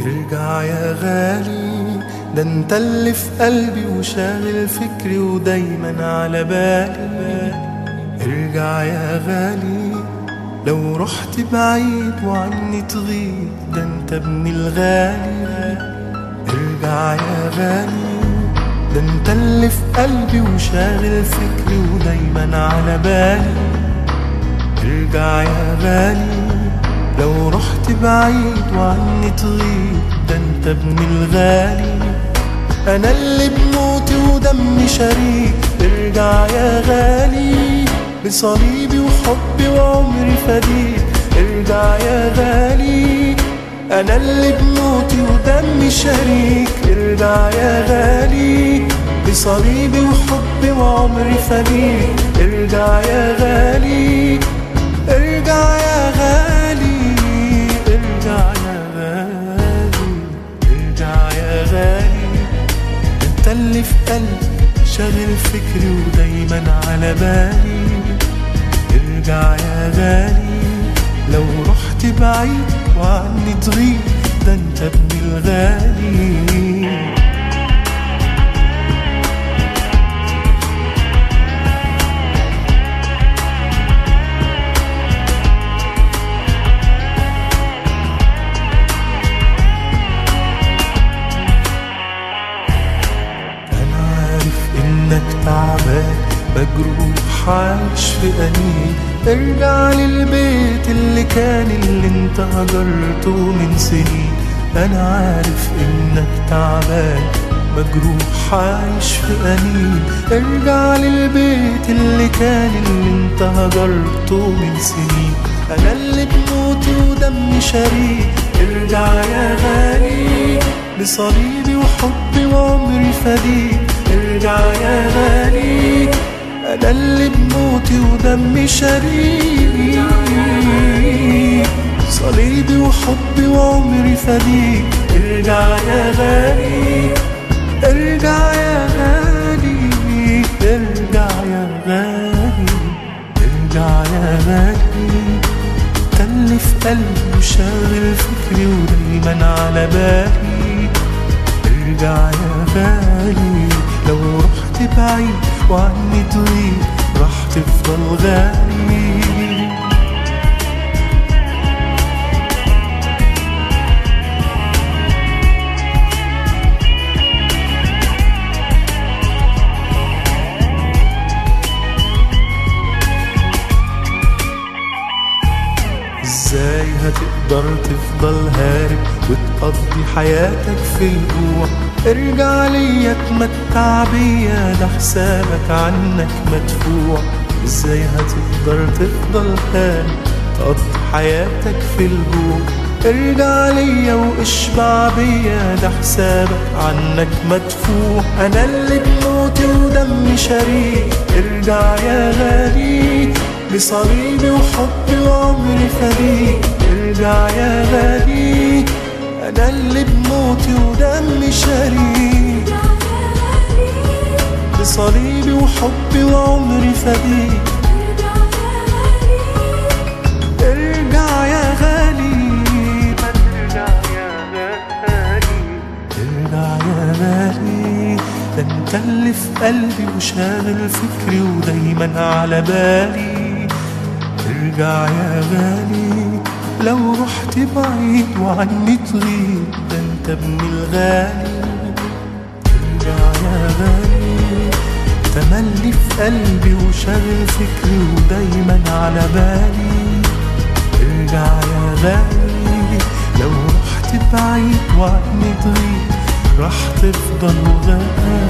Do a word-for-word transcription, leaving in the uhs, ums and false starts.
ارجع يا غالي، ده انت اللي في قلبي وشاغل فكري ودايما على بالي. ارجع يا غالي، لو رحت بعيد وعني تغيب، ده انت ابني الغالي. ارجع يا غالي، ده انت اللي في قلبي وشاغل فكري ودايما على بالي. ارجع يا غالي، لو رحت بعيد وعني تغيب، ده انت ابني الغالي. انا اللي بموتي ودمي شريك. ارجع يا غالي، بصليبي وحبي وعمري فديك. ارجع يا غالي، انا اللي بموتي ودمي شريك. ارجع يا غالي، بصليبي وحبي وعمري فديك. ارجع يا غالي، ارجع يا غالي، ارجع يا غالي، ارجع يا غالي. انت اللي في قلبي شاغل فكري ودايما على بالي. ارجع يا غالي، لو رحت بعيد وعني تغيب، ده انت ابني الغالي. تعبان مجروح عايش في أنين. ارجع للبيت اللي كان اللي انت هجرته من سنين. انا عارف انك تعبان مجروح عايش في أنين. ارجع للبيت اللي كان اللي انت هجرته من سنين. انا اللي بموتي ودمي شريك. ارجع يا غالي، بصليبي وحبي وعمري فديك. ارجع يا غالي، انا اللي بموتي ودمي شريك. صليبي وحبي وعمري فديك. ارجع يا غالي، ارجع يا غالي، ارجع يا غالي، ارجع يا غالي. انت اللي في قلبي وشاغل فكري ودايما على بالي. ارجع يا غالي، لو رحت بعيد وعني تغيب، راح تفضل غالي. ازاي هتقدر تفضل هارب وتقضي حياتك في الجوع؟ ارجع ليا اتمتع بيا، ده حسابك عنك مدفوع. ازاي هتقدر تفضل هارب تقضي حياتك في الجوع؟ ارجع ليا واشبع بيا، ده حسابك عنك مدفوع. انا اللي بموتي ودمي شريك. ارجع يا غالي، بصليبي وحبي وعمري فديك. ارجع يا غالي، انا اللي بموتي ودمي شريك. بصليبي وحبي وعمري فديك. ارجع يا غالي، ارجع يا غالي، ارجع يا غالي. ده انت اللي في قلبي وشاغل فكري ودايما على بالي. ارجع يا غالي، لو رحت بعيد وعني تغيب، ده انت ابني الغالي. ارجع يا غالي، تملي في قلبي وشاغل فكري ودايما على بالي. ارجع يا غالي، لو رحت بعيد وعني تغيب، راح تفضل غالي.